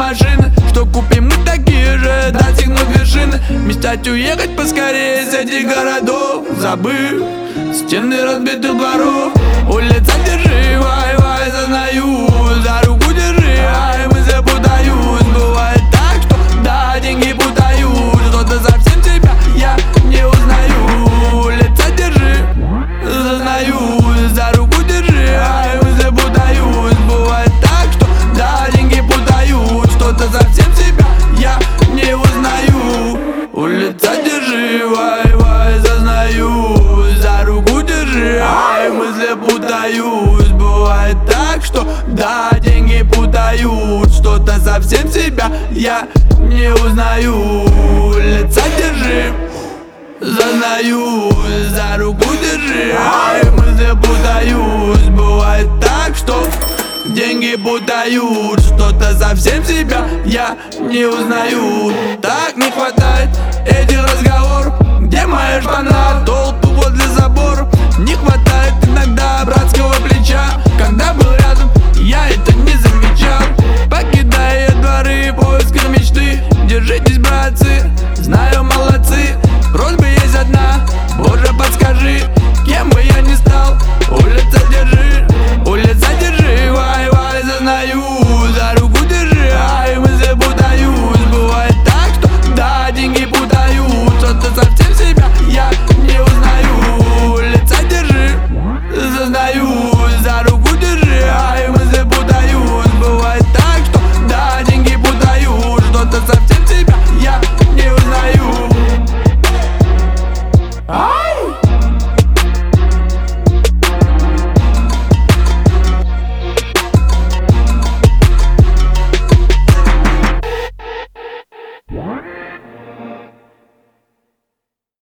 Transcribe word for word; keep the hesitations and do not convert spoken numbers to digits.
машины, что купим мы такие же, достигнут вершины. Мечтать уехать поскорее с этих городов, забыв стены разбитых дворов. Улица, держи, вай-вай, зазнаю, за руку держи, ай, мысли путаюсь. Бывает так, что да, деньги путают, что-то совсем тебя я не узнаю. Улица, держи, зазнаю, за руку держи, ай, мысли путаюсь. Бывает так, что да, деньги путают, что-то совсем себя я не узнаю. Улица, держи, вай-вай, зазнаю, за руку держи, ай, мысли путаюсь. Бывает так, что да, деньги путают, что-то совсем себя я не узнаю. Улица, держи, зазнаю, за руку держи, ай, мысли путаюсь. Бывает так, что деньги путают, что-то совсем себя я не узнаю. Так не хватает этих разговоров, где моя шпана, толпы возле забора. Не хватает иногда братского плеча,